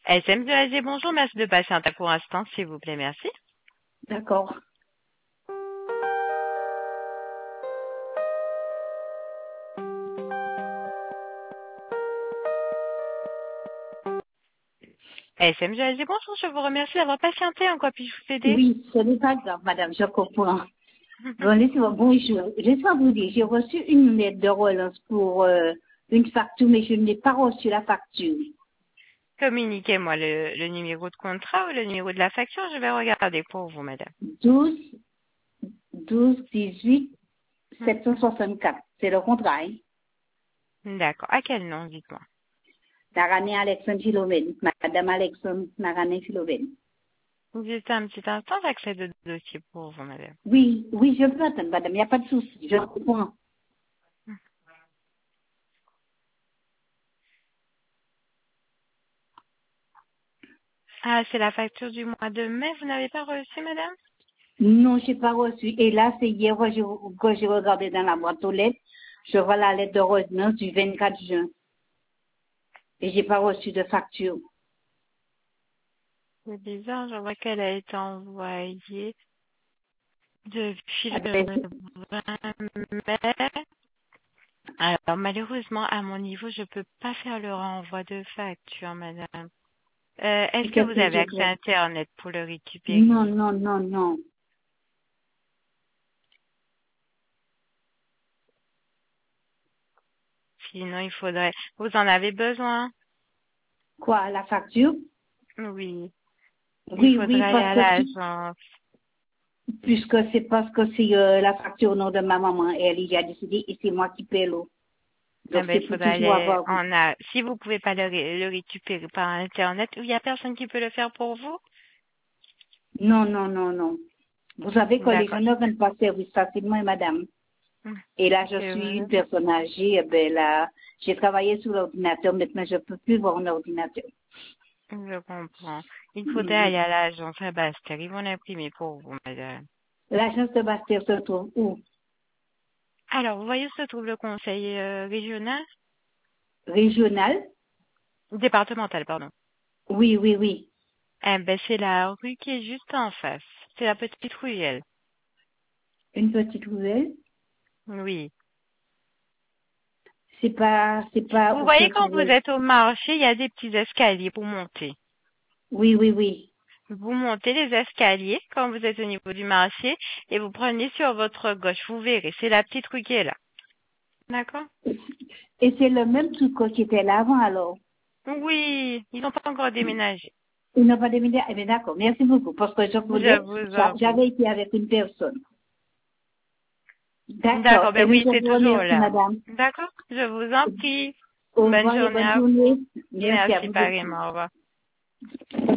SM de AG, bonjour, merci de patienter pour un instant, s'il vous plaît, merci. D'accord. SM de AG, bonjour, je vous remercie d'avoir patienté, en quoi puis-je vous aider? Oui, ce n'est pas grave, madame, je comprends. Bon, laissez-moi, bonjour. Laissez-moi vous dire, j'ai reçu une lettre de relance pour une facture, mais je n'ai pas reçu la facture. Communiquez-moi le numéro de contrat ou le numéro de la facture, je vais regarder pour vous, madame. 18 764. C'est le contrat, hein? D'accord, à quel nom, dites-moi? Narane Alexandre Philomène. Madame Alexandre Narane Philomène. Juste un petit instant, j'accède au dossier pour vous, madame. Oui, oui, je peux attendre, madame, il n'y a pas de souci, je comprends. Ah, c'est la facture du mois de mai, vous n'avez pas reçu, madame? Non, je n'ai pas reçu. Et là, c'est hier quand j'ai regardé dans la boîte aux lettres, je vois la lettre de relance du 24 juin. Et j'ai pas reçu de facture. C'est bizarre, je vois qu'elle a été envoyée depuis Ah le ben, 20 mai. Alors, malheureusement, à mon niveau, je peux pas faire le renvoi de facture, madame. Est-ce que qu'est-ce vous que avez je accès vois? à Internet pour le récupérer? Non, non, non, non. Sinon, il faudrait... Vous en avez besoin? Quoi, la facture? Oui. Il Oui, faudrait oui, aller parce à que l'agence. puisque c'est parce que c'est la facture au nom de ma maman, elle y a décidé et c'est moi qui paie l'eau. Eh Donc ben, c'est il pour faudrait toujours aller avoir. Si vous pouvez pas le récupérer par Internet, il y a personne qui peut le faire pour vous? Non, non, non, non. Vous savez que les D'accord. gens ne rendent pas service facilement, madame. Et là, je C'est suis vrai. une personne âgée, eh ben là, j'ai travaillé sur l'ordinateur, maintenant je peux plus voir un ordinateur. Je comprends. Il faudrait Mhm. aller à l'agence à Bastère. Ils vont l'imprimer pour vous, madame. L'agence de Bastère se trouve où? Alors, vous voyez où se trouve le conseil régional? Régional? Départemental, pardon. Oui, oui, oui. Eh ben, c'est la rue qui est juste en face. C'est la petite ruelle. Une petite ruelle. Oui. C'est pas Vous où se voyez quand vous trouve. êtes au marché, il y a des petits escaliers pour monter. Oui, oui, oui. Vous montez les escaliers quand vous êtes au niveau du marché et vous prenez sur votre gauche. Vous verrez, c'est la petite rue qui est là. D'accord? Et c'est le même truc qui était là avant alors. Oui, ils n'ont pas encore déménagé. Ils n'ont pas déménagé. Eh bien, d'accord. Merci beaucoup. Parce que je Je voulais, vous en prie. j'avais été avec une personne. D'accord. D'accord, Eh ben bien, oui, je c'est vous toujours remercie, là. madame. D'accord? Je vous en prie. Au Bonne revoir et journée bonne à vous. journée. Merci à Merci vous aussi. pareillement. Au revoir.